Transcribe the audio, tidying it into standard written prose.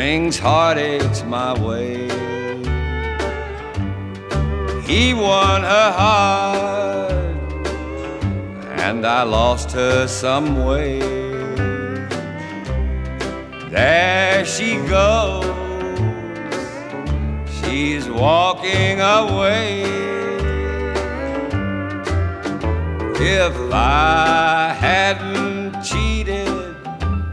brings heartaches my way. He won her heart, and I lost her some way. There she goes, she's walking away. If I had